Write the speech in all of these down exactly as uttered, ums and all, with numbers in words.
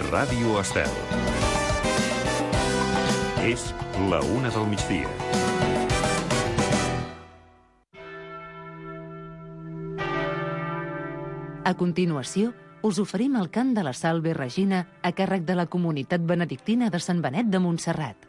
Ràdio Estel. És la una del migdia. A continuació, us oferim el cant de la Salve Regina a càrrec de la comunitat benedictina de Sant Benet de Montserrat.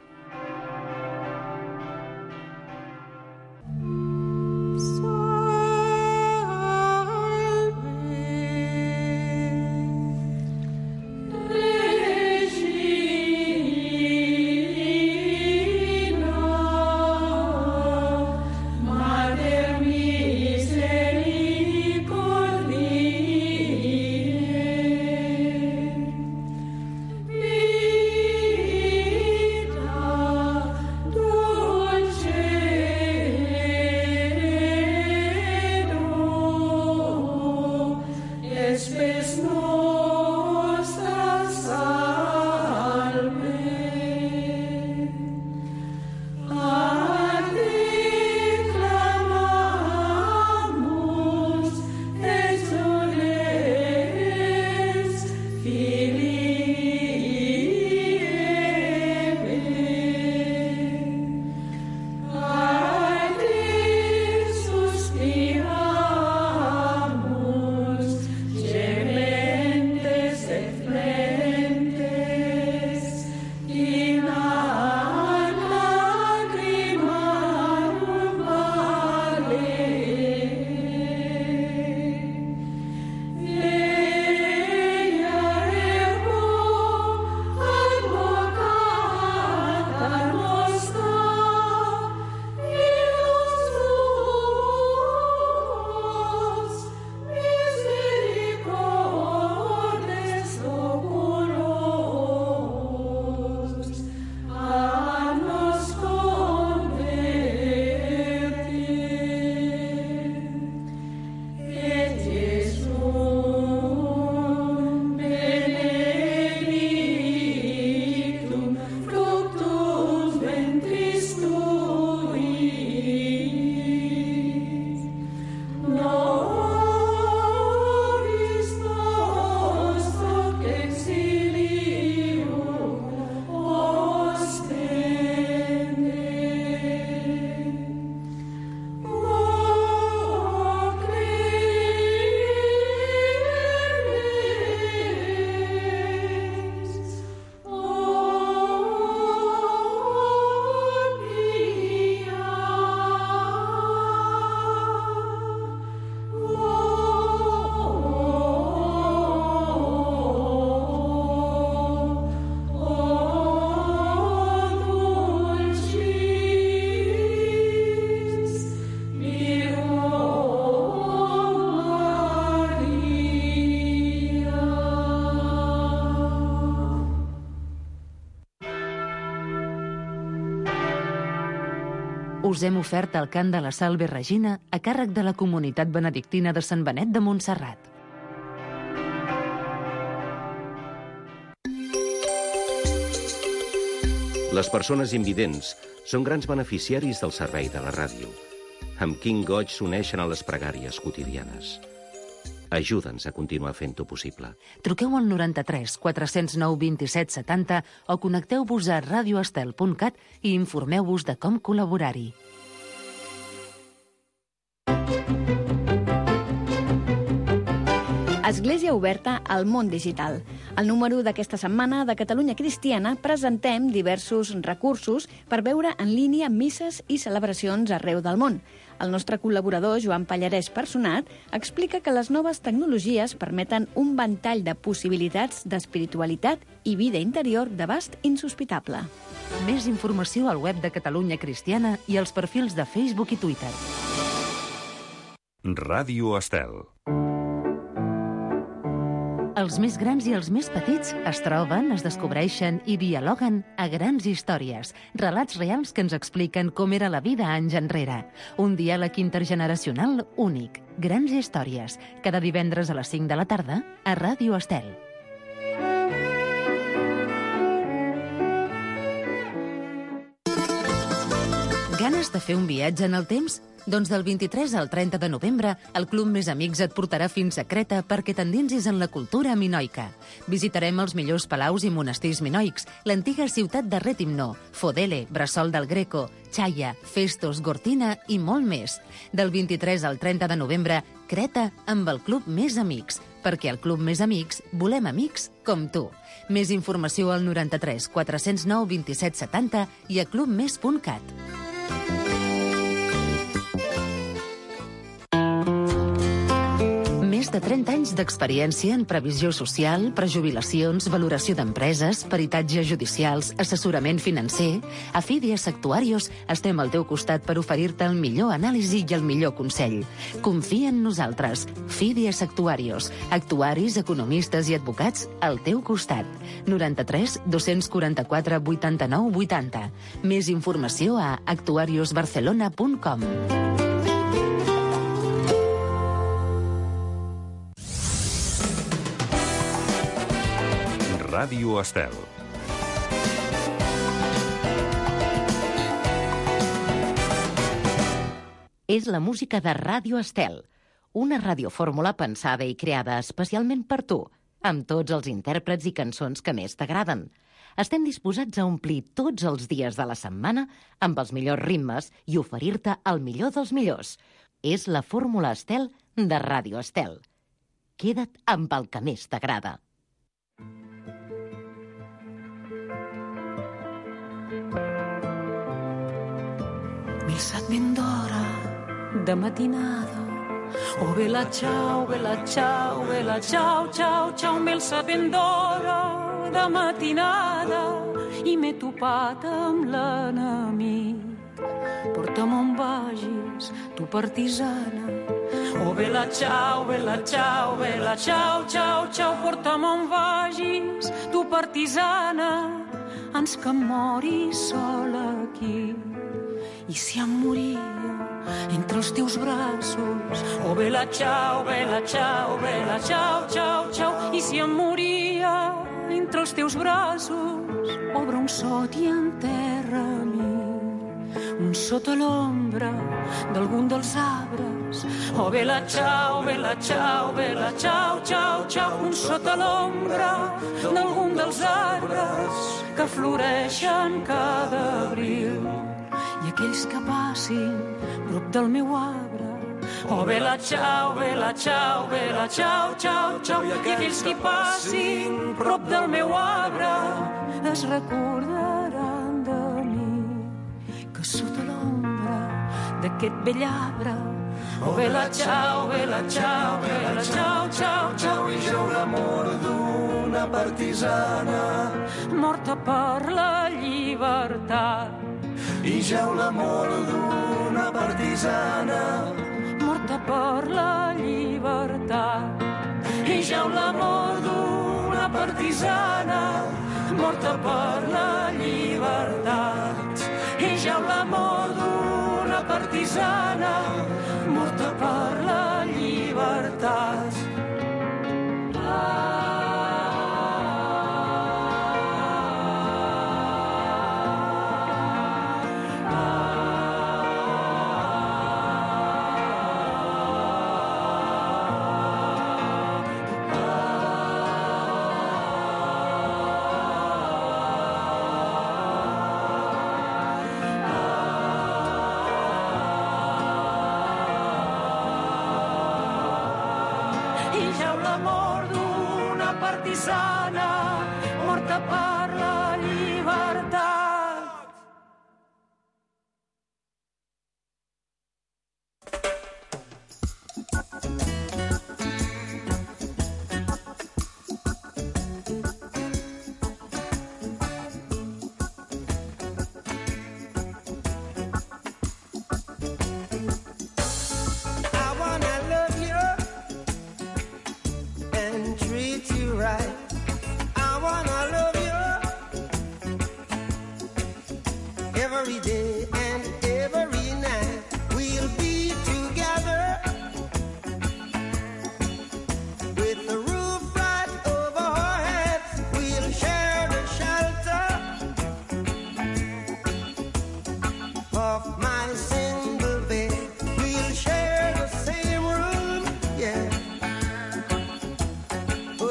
Us hem ofert el cant de la Salve Regina a càrrec de la comunitat benedictina de Sant Benet de Montserrat. Les persones invidents són grans beneficiaris del servei de la ràdio. Amb quin goig s'uneixen a les pregàries quotidianes. Ajuda'ns a continuar fent-ho possible. Truqueu al noranta-tres quatre zero nou vint-i-set setanta o connecteu-vos a radioestel punt cat i informeu-vos de com col·laborar-hi. Església oberta al món digital. Al número d'aquesta setmana de Catalunya Cristiana presentem diversos recursos per veure en línia misses i celebracions arreu del món. El nostre col·laborador, Joan Pallarès Personat, explica que les noves tecnologies permeten un ventall de possibilitats d'espiritualitat i vida interior d'abast insospitable. Més informació al web de Catalunya Cristiana i als perfils de Facebook i Twitter. Ràdio Estel. Els més grans i els més petits es troben, es descobreixen i dialoguen a grans històries, relats reals que ens expliquen com era la vida anys enrere. Un diàleg intergeneracional únic. Grans històries. Cada divendres a les cinc de la tarda a Ràdio Estel. Ganes de fer un viatge en el temps? Doncs del vint-i-tres al trenta de novembre, el Club Més Amics et portarà fins a Creta perquè t'endinsis en la cultura minoica. Visitarem els millors palaus i monestirs minoics, l'antiga ciutat de Retimno, Fodele, Bressol del Greco, Chaia, Festos, Gortina i molt més. Del vint-i-tres al trenta de novembre, Creta amb el Club Més Amics, perquè al Club Més Amics volem amics com tu. Més informació al noranta-tres quatre-cents nou vint-i-set setanta i a clubmes punt cat. Més de trenta anys d'experiència en previsió social, prejubilacions, valoració d'empreses, peritatges judicials, assessorament financer. A Fidias Actuarios estem al teu costat per oferir-te el millor anàlisi i el millor consell. Confia en nosaltres. Fidias Actuarios. Actuaris, economistes i advocats al teu costat. noranta-tres dos-cents quaranta-quatre vuitanta-nou vuitanta. Més informació a actuarios barcelona punt com. Ràdio Estel. És la música de Ràdio Estel, una radiofórmula pensada i creada especialment per tu, amb tots els intèrprets i cançons que més t'agraden. Estem disposats a omplir tots els dies de la setmana amb els millors ritmes i oferir-te el millor dels millors. És la fórmula Estel de Ràdio Estel. Queda't amb el que més t'agrada. Mi sa ben d'hora de matinada. Oh, bella ciao, bella ciao, bella ciao, ciao, ciao. Me'l sa ben d'hora de matinada i m'he topat amb l'enemic. Porta'm on vagis, tu partisana. Oh, bella ciao, bella ciao, bella ciao, ciao, ciao. Porta'm on vagis, tu partisana. Ans que em mori sola aquí. I si em moria entre els teus braços, oh, bella ciao, bella ciao, bella ciao, ciao, ciao. I si em moria entre els teus braços, obre un sot i enterra a mi. Un sota l'ombra d'algun dels arbres, oh, bella ciao, bella ciao, bella ciao, ciao, ciao. Un sota l'ombra d'algun dels arbres que floreixen cada abril. I aquells que passin prop del meu arbre, oh, bella ciao, bella ciao, bella ciao, ciao, ciao. I aquells que passin prop del meu arbre es recordaran de mi, que sota l'ombra d'aquest vell arbre, oh, bella ciao, bella ciao, bella ciao, ciao, ciao. I jau l'amor d'una partisana morta per la llibertat. I jau l'amor d'una partisana morta per la llibertat. I jau l'amor d'una partisana morta per la llibertat. I jau l'amor d'una partisana morta per la llibertat. Ah. Partisana morta per la llibertat.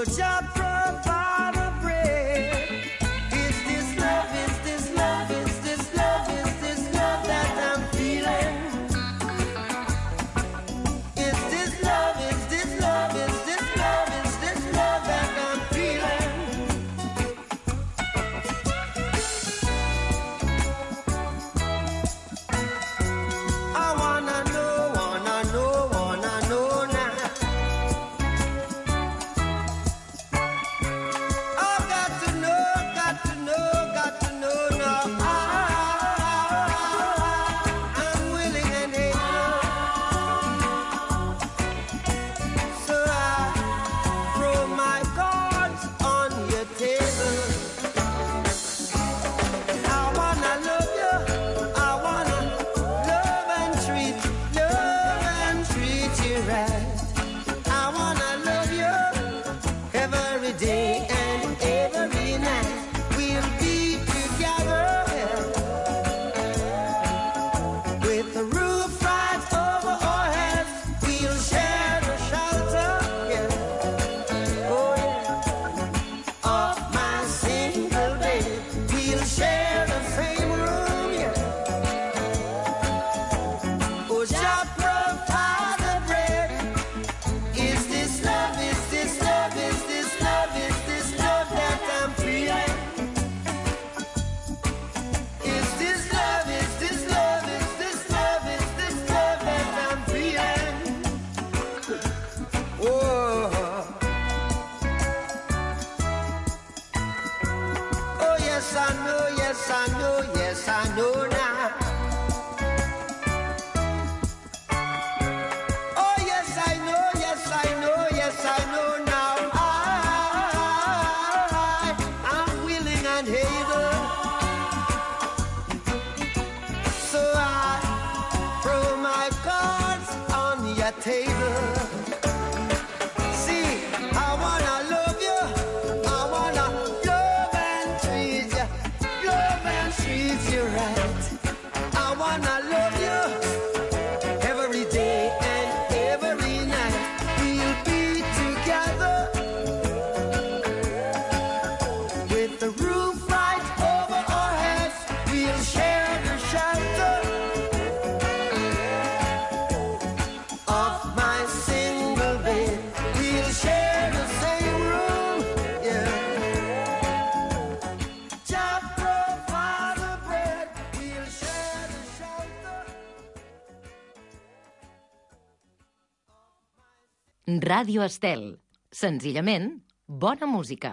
Ràdio Estel. Senzillament, bona música.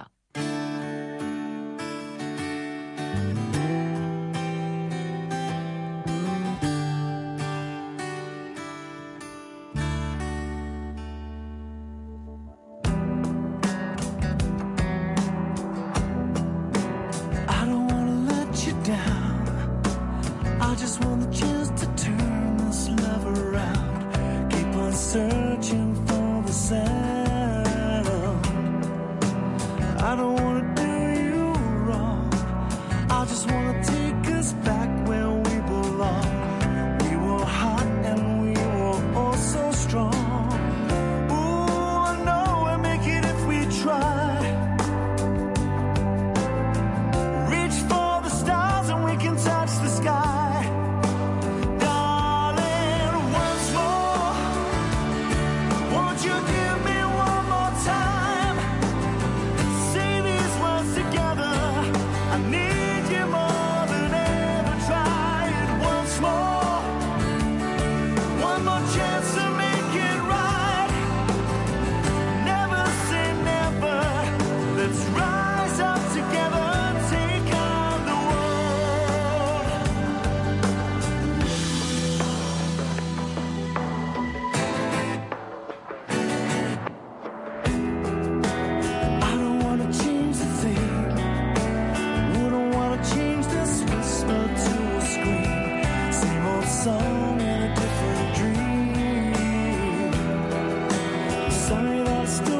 Song in a different dream. Sorry, that's the